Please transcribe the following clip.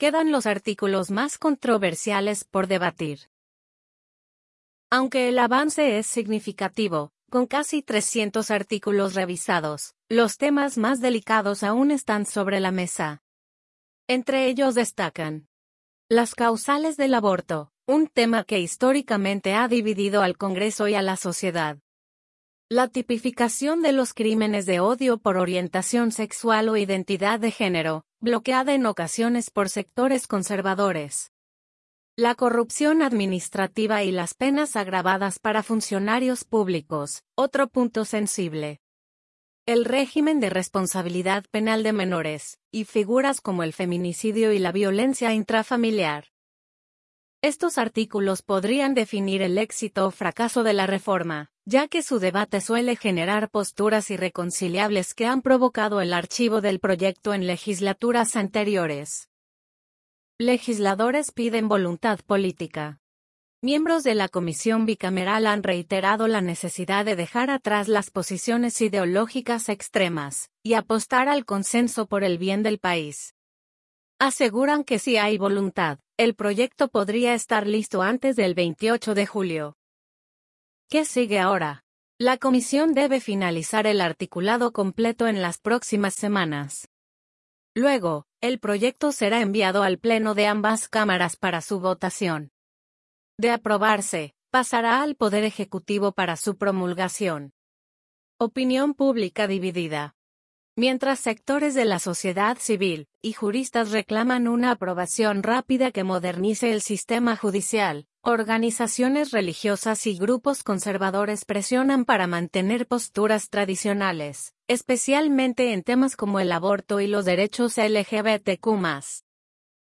quedan los artículos más controversiales por debatir. Aunque el avance es significativo, con casi 300 artículos revisados, los temas más delicados aún están sobre la mesa. Entre ellos destacan las causales del aborto, un tema que históricamente ha dividido al Congreso y a la sociedad. La tipificación de los crímenes de odio por orientación sexual o identidad de género, bloqueada en ocasiones por sectores conservadores. La corrupción administrativa y las penas agravadas para funcionarios públicos, otro punto sensible. El régimen de responsabilidad penal de menores, y figuras como el feminicidio y la violencia intrafamiliar. Estos artículos podrían definir el éxito o fracaso de la reforma, ya que su debate suele generar posturas irreconciliables que han provocado el archivo del proyecto en legislaturas anteriores. Legisladores piden voluntad política. Miembros de la comisión bicameral han reiterado la necesidad de dejar atrás las posiciones ideológicas extremas y apostar al consenso por el bien del país. Aseguran que si hay voluntad, el proyecto podría estar listo antes del 28 de julio. ¿Qué sigue ahora? La comisión debe finalizar el articulado completo en las próximas semanas. Luego, el proyecto será enviado al Pleno de ambas cámaras para su votación. De aprobarse, pasará al Poder Ejecutivo para su promulgación. Opinión pública dividida. Mientras sectores de la sociedad civil y juristas reclaman una aprobación rápida que modernice el sistema judicial, organizaciones religiosas y grupos conservadores presionan para mantener posturas tradicionales, especialmente en temas como el aborto y los derechos LGBTQ+.